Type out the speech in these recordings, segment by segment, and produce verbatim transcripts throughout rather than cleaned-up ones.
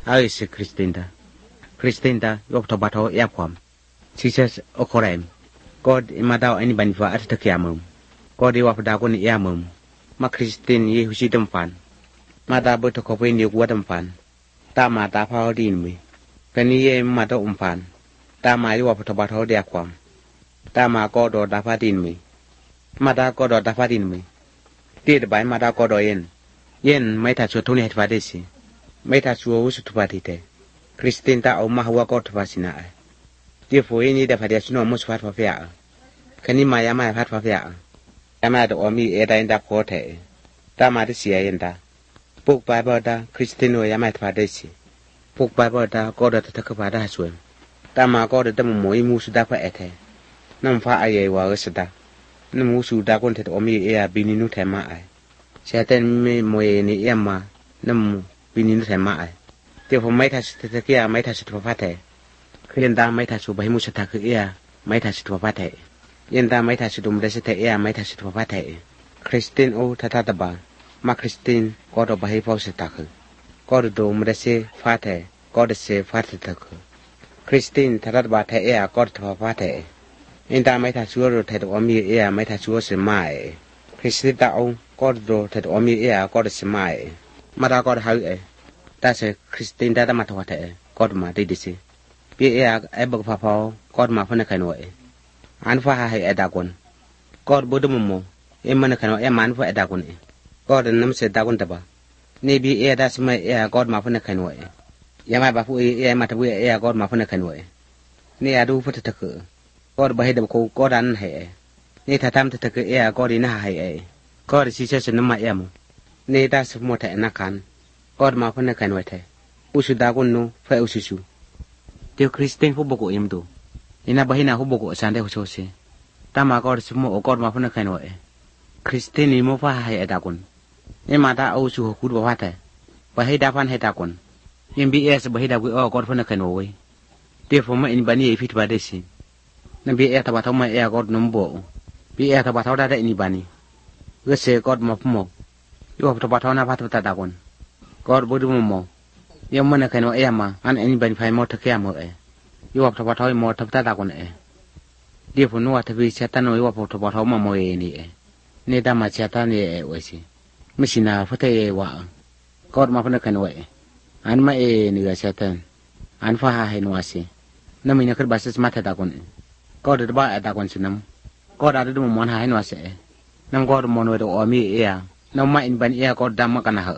ai si Kristinta Kristinta yok to bato ya kwam Jesus okorem God imadao ani banfa atatakiamum God iwa pada ko ni yamum ma Kristin ye husidam fan mata boto ko ni wadam fan ta ma ta phao din mi kani ye ma to um fan ta ma iwa pada bato ya kwam ta ma ko do da fa din mi mata ko do da fa din mi ti de bai mata ko do yen yen mai ta chu thuni het fa de si mai ta chu wo su tu pa ti te Kristin ta o ma wa ko tu fa sina ai ti fo ni da fa de su no mo su fa fa ya kani ma ya ma fa fa ya ya ma do mi e dai da ko te ta ma de si yen da puk bai ba da Kristin o ya ma fa de si puk bai ba da ko da ta ka ba da su ta ma ko da mo mo i mu su da fa e te nam fa ai ye wa su da nam mu su da ko te o mi e ya bi ni nu te ma ai sẽ tên mi mồi ni em mà nằm vì nín thèm mãi tiêu phong mấy thằng sẽ kia mấy thằng sẽ phát thể khi yên ta mấy thằng số bảy mươi sẽ thằng kia mấy thằng sẽ phát thể yên ta mấy thằng sẽ đụng đến sẽ thể mấy thằng sẽ phát thể Kristin ô thà thà ba mà Kristin có được bảy phao sẽ thằng có được đụng đến sẽ phát thể có được sẽ phát thể thằng Kristin thà thà ba thể có được phát thể yên ta mấy thằng số rồi thể được ami mấy thằng số sẽ mãi Kristin ta ông có đồ thật ôm như ấy có được xem mai mà ta có được hay ấy ta sẽ Kristin ta đã mà thua thế có được mà đi đi xí vì ấy ấy bậc phá pháo có được mà phân khai nội anh phá hay ấy đã quên có được bố đứa mồm em mà khai nội em anh phá ấy đã quên có được nắm sẽ đã quên tập à nếu vì ấy đã xem ấy có được mà phân khai nội em ai bảo phụ ấy mà thằng ấy có được mà phân khai nội nếu ai đủ phân thật cứ có được bài đọc cô có đàn hay nếu thà tham thật cứ ấy có đi na hay ấy có được chỉ sẽ nằm mãi em nên ta sẽ một thẻ nạc ăn có được mà phân là cái nội thẻ usu đã con nó phải usu tiêu Kristin hút bốc của em tu nên là bây giờ hút bốc của sáng đây hút xe ta mà có được số một có được mà phân là cái nội Kristin ni mua phải hay đã con nhưng mà ta usu hút bốc phát thẻ bây giờ phân hay đã con nhưng bị em sẽ bây giờ quý ở có được phân là cái nội tiêu phong mấy anh bạn ấy fit vào đây xí nên bị em ta bảo thâu mấy em có được nấm bộ bị em ta bảo thâu đã đây ni bạn ấy cái xe có một mồm, yêu học tập thao na phát tập ta con, có bốn đứa mồm, yêu mình là cái nói em mà, anh anh bên phải một thực hiện mà ấy, yêu học tập thao một tập ta con ấy, đi phụ nữ thì vì sẽ ta nói yêu học tập thao mà mồi này, nên ta mà sẽ ta này vậy chứ, mới xin là phải thấy vợ, có mà phải cái nói, anh mà ấy nữa sẽ ta, anh phải hay nói gì, nên mình cứ bắt sẽ mà ta con, có được ba ta con xin lắm, có đã được một món hay nói sẽ nam có một người đồ mi e nam mai in ban e có đam mà cái nào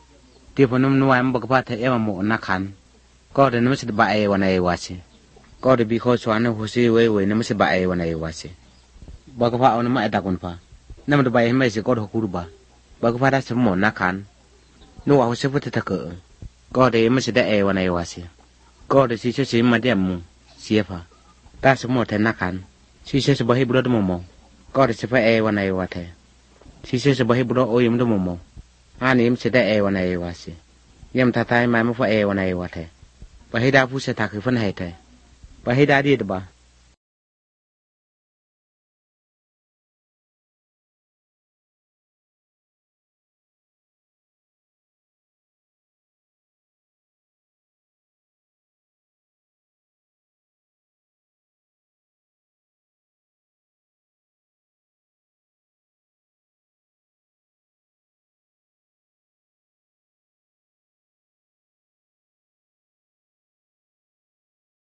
thì phần nam nuôi em bậc phát thì em một nát khăn có được nam sẽ bạiวันnày vậy chứ có được bị khôi xoắn hồ sơ vậy vậy nam sẽ bạiวันnày vậy chứ bậc phát nam mai ta còn pha nam được bại mấy sẽ có được cú ba bậc phát đã sẽ một nát khăn nuôi hồ sơ phát thật cỡ có được nam sẽ đạiวันnày vậy chứ có được chỉ chỉ mà điểm mu xia pha ta sẽ một thế nát khăn chỉ sẽ bại bữa đó mồm có được sẽ phải eวันnày vậy thế chỉ sẽ bày bữa ôi em đâu mồm mồm anh em sẽได้eวันnày vậy chứ em thay thay mà mới phải eวันnày vậy thế bày đa phút sẽ thắc cái phần hay thế bày đa đi được ba